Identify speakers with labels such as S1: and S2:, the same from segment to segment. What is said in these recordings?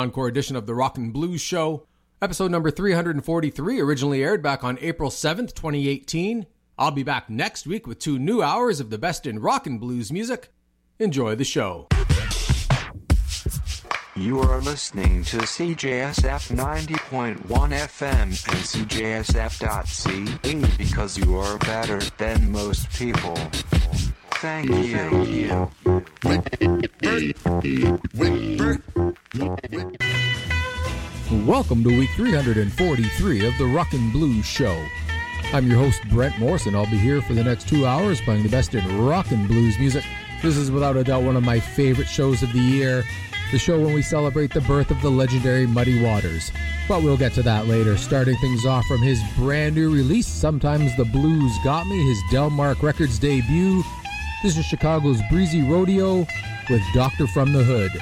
S1: Encore edition of the Rock and Blues Show. Episode number 343 originally aired back on April 7th, 2018. I'll be back next week with 2 new hours of the best in rock and blues music. Enjoy the show.
S2: You are listening to CJSF 90.1 FM and CJSF.ca because you are better than most people. Thank you.
S1: Welcome to week 343 of the Rock and Blues Show. I'm your host, Brent Morse, and I'll be here for the next 2 hours playing the best in rock and blues music. This is without a doubt one of my favorite shows of the year, the show when we celebrate the birth of the legendary Muddy Waters. But we'll get to that later, starting things off from his brand new release, Sometimes the Blues Got Me, his Delmark Records debut. This is Chicago's Breezy Rodeo with Doctor from the Hood.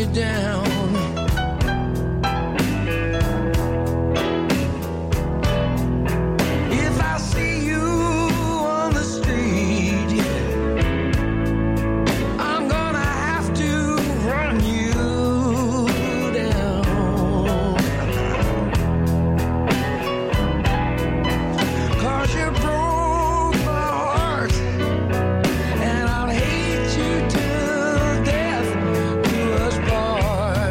S3: you down. If I see you on the street, I'm gonna have to run you down. 'Cause you broke my heart, and I'll hate you till death do us part.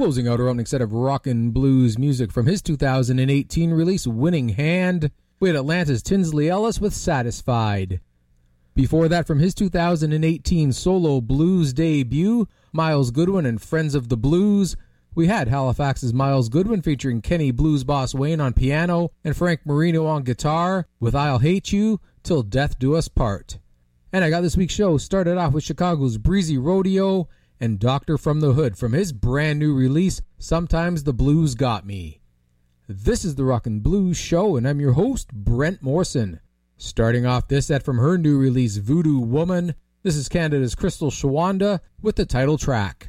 S1: Closing out our opening set of rock and blues music from his 2018 release, Winning Hand, we had Atlanta's Tinsley Ellis with Satisfied. Before that, from his 2018 solo blues debut, Miles Goodwin and Friends of the Blues, we had Halifax's Miles Goodwin featuring Kenny Blues Boss Wayne on piano and Frank Marino on guitar with I'll Hate You Till Death Do Us Part. And I got this week's show started off with Chicago's Breezy Rodeo and Doctor from the Hood from his brand new release, Sometimes the Blues Got Me. This is the Rock and Blues Show, and I'm your host, Brent Morrison. Starting off this set from her new release, Voodoo Woman, this is Canada's Crystal Shawanda with the title track.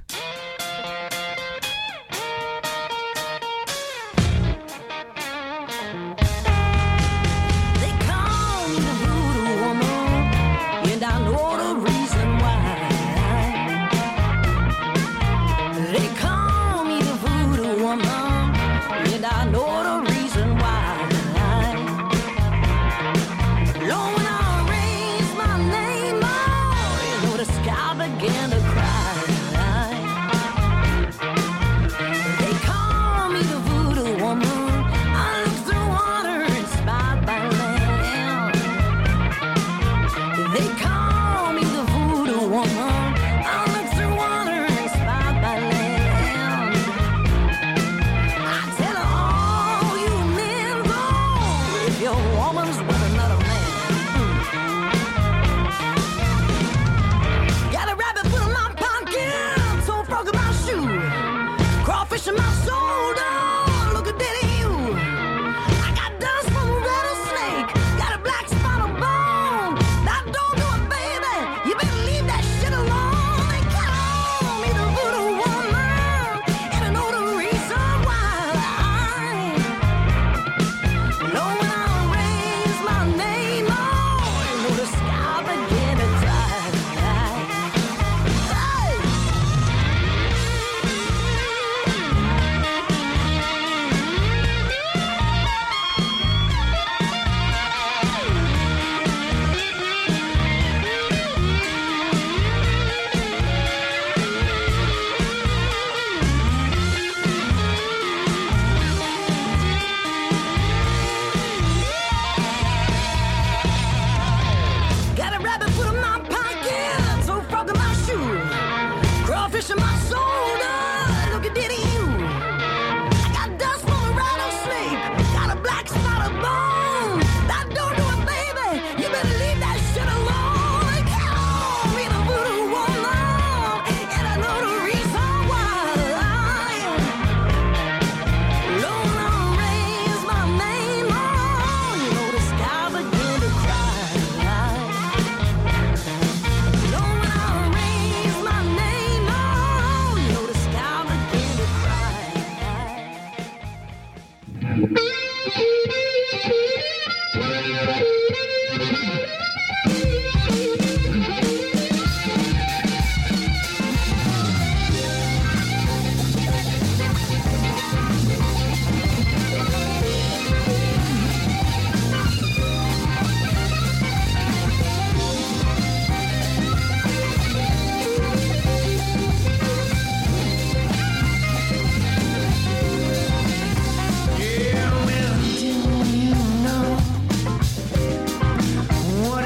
S3: What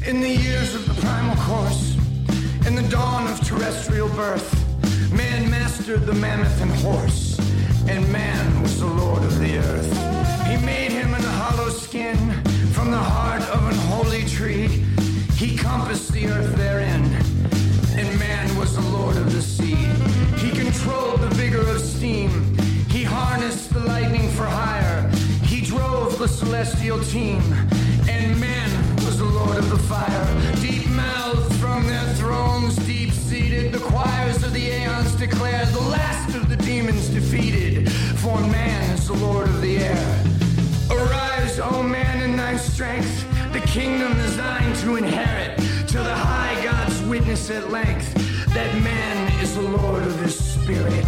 S3: In the years of the primal course, in the dawn of terrestrial birth, man mastered the mammoth and horse, and man was the lord of the earth. He made him in a hollow skin from the heart of an holy tree. He compassed the earth therein, and man was the lord of the sea. He controlled the vigor of steam. He harnessed the lightning for hire. He drove the celestial team, and man was the lord of the fire. Deep-mouthed from their thrones, deep-seated, the choirs of the aeons declare the last of the demons defeated, for man is the lord of the air. Arise, O man, in thy strength, the kingdom is thine to inherit, till the high gods witness at length that man is the lord of his spirit.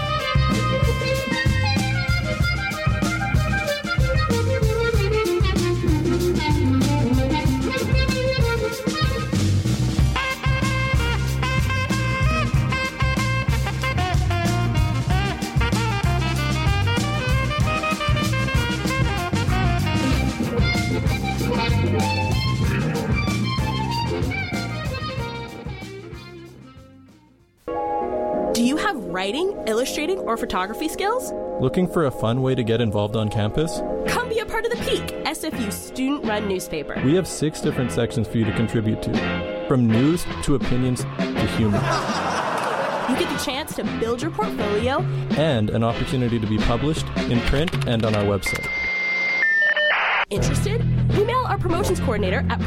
S4: Do you have writing, illustrating, or photography skills?
S5: Looking for a fun way to get involved on campus?
S4: Come be a part of the Peak, SFU student-run newspaper.
S5: We have 6 different sections for you to contribute to, from news to opinions to humor.
S4: You get the chance to build your portfolio
S5: and an opportunity to be published in print and on our website.
S4: Interested? Email our promotions coordinator at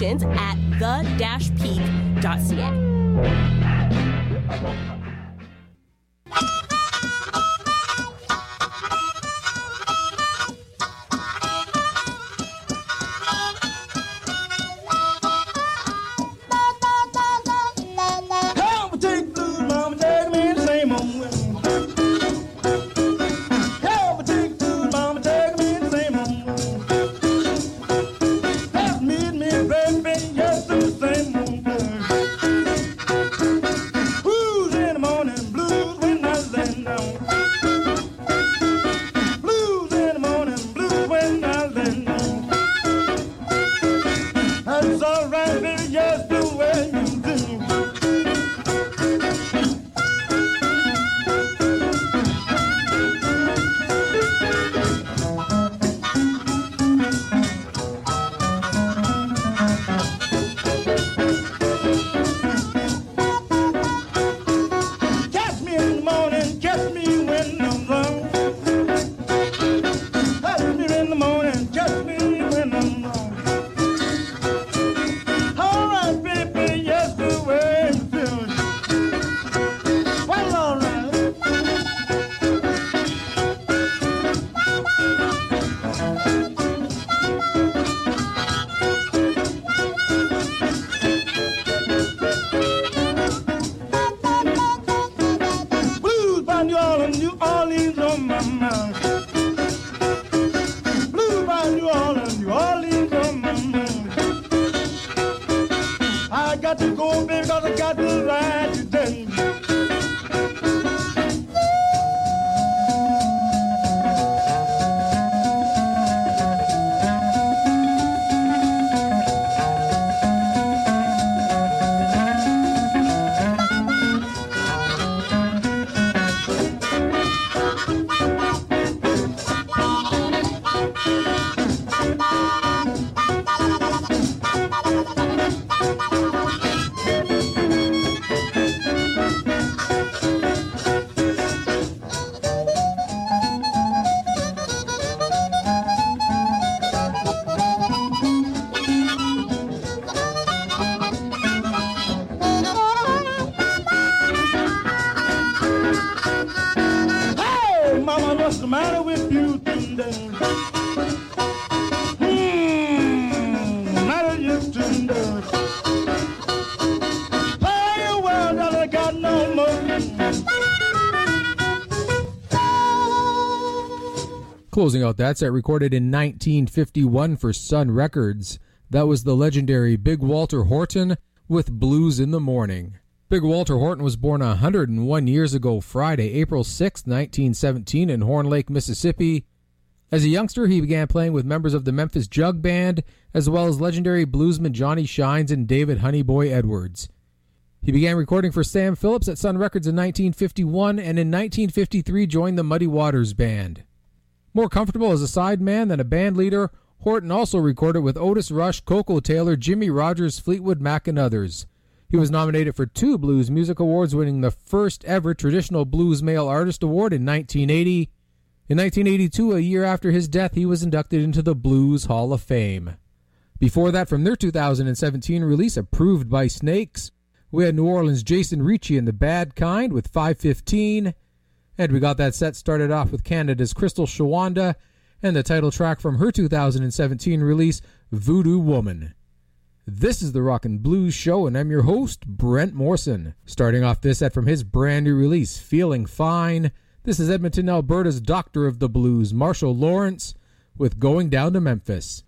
S4: promotions@the-peak.ca.
S1: Closing out that set, recorded in 1951 for Sun Records, that was the legendary Big Walter Horton with Blues in the Morning. Big Walter Horton was born 101 years ago Friday, April 6, 1917 in Horn Lake, Mississippi. As a youngster, he began playing with members of the Memphis Jug Band, as well as legendary bluesmen Johnny Shines and David Honeyboy Edwards. He began recording for Sam Phillips at Sun Records in 1951, and in 1953 joined the Muddy Waters Band. More comfortable as a sideman than a band leader, Horton also recorded with Otis Rush, Coco Taylor, Jimmy Rogers, Fleetwood Mac, and others. He was nominated for 2 Blues Music Awards, winning the first ever Traditional Blues Male Artist Award in 1980. In 1982, a year after his death, he was inducted into the Blues Hall of Fame. Before that, from their 2017 release, Approved by Snakes, we had New Orleans' Jason Ricci and the Bad Kind with 515. And we got that set started off with Canada's Crystal Shawanda and the title track from her 2017 release, Voodoo Woman. This is the Rockin' Blues Show, and I'm your host, Brent Morrison. Starting off this set from his brand new release, Feeling Fine, this is Edmonton, Alberta's Doctor of the Blues, Marshall Lawrence, with Going Down to Memphis.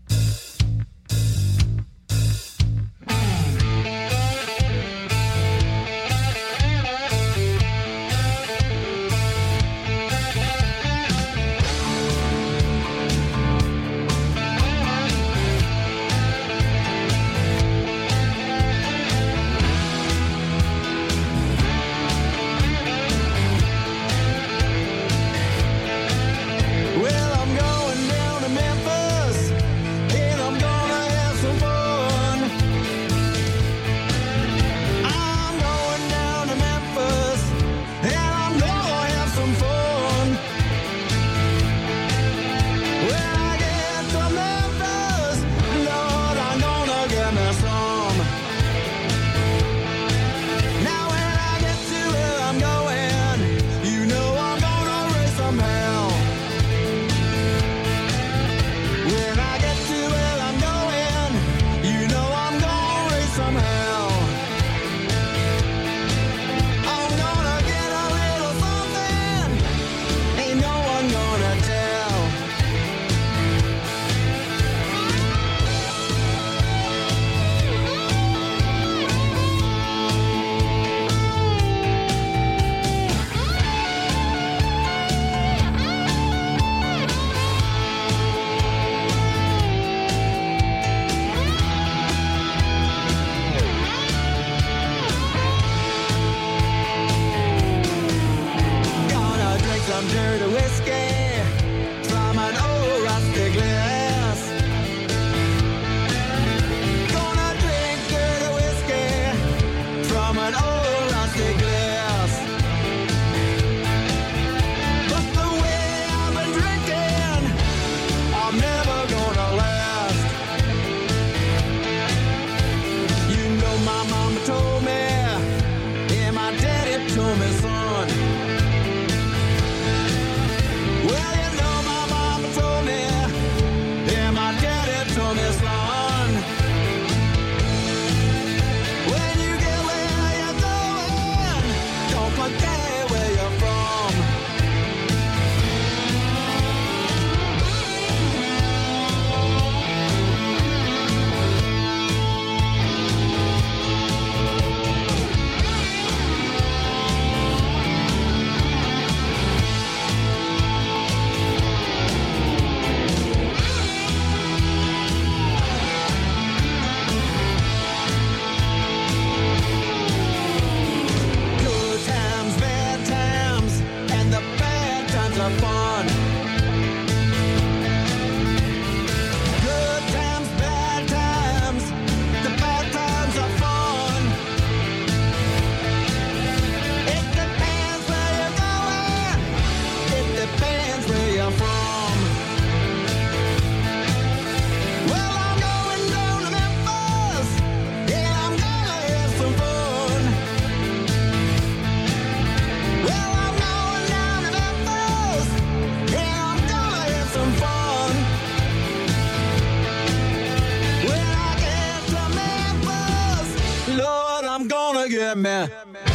S3: Man.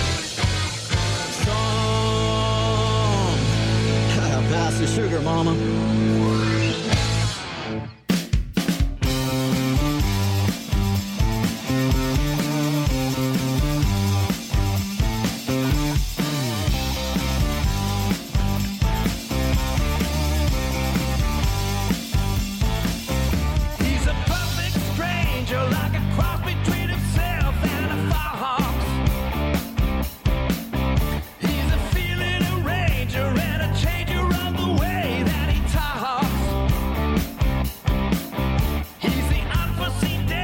S3: Pass the sugar, mama. change your life.